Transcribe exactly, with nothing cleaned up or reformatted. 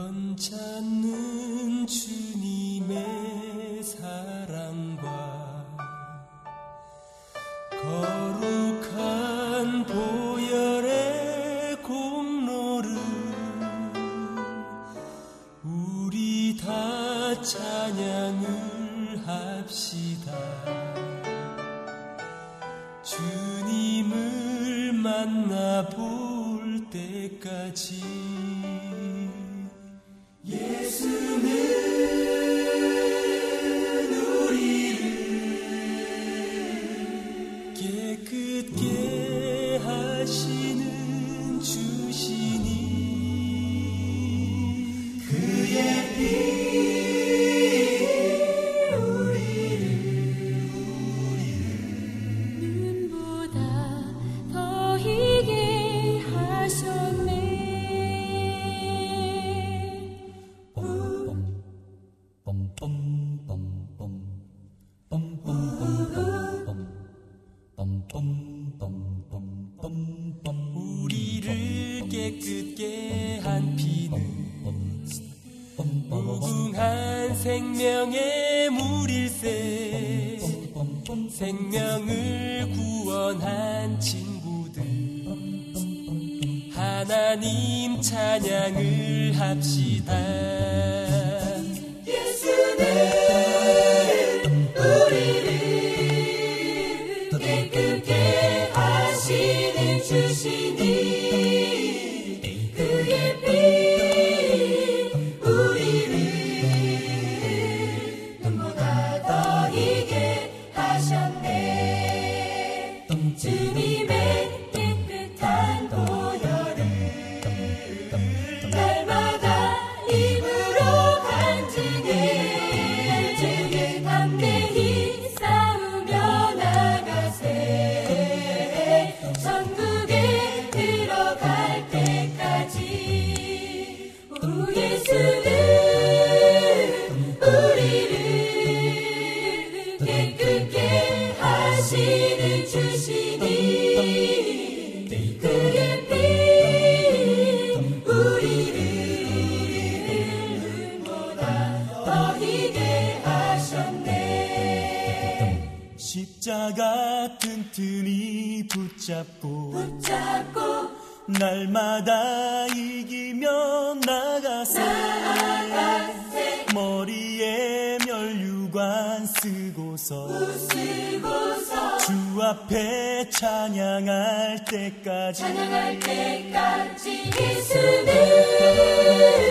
변찮는 주님의 사랑과 거룩한 보혈의 공로를 우리 다 찬양을 합시다. 주님을 만나볼 때까지 예수는 우리를 깨끗게 하시는 주시니 그의 피 우리를 우리를 눈보다 더 희게 하셨네. 우리를 깨끗게 한 피는 무궁한 생명의 물일세. 생명을 구원한 친구들 하나님 찬양을 합시다. 예수는 우리를 깨끗게 하시는 주시니 그의 피 우리를 눈보다 더 희게 하셨네. 주님의 깨끗한 보혈을 날마다 입으로 간증해 주께 담대히 싸우며 나가세. 천국에 들어갈 때까지 우 예수는 우리를 깨끗게 하시는 주시니 그의 피 우리를 눈보다 더 희게 하셨네. 십자가 튼튼히 붙잡고 붙잡고 날마다 이기며 나가세. 나아가세. 머리에 면류관 쓰고서 웃으고서 주 앞에 찬양할 때까지 찬양할 때까지 예수는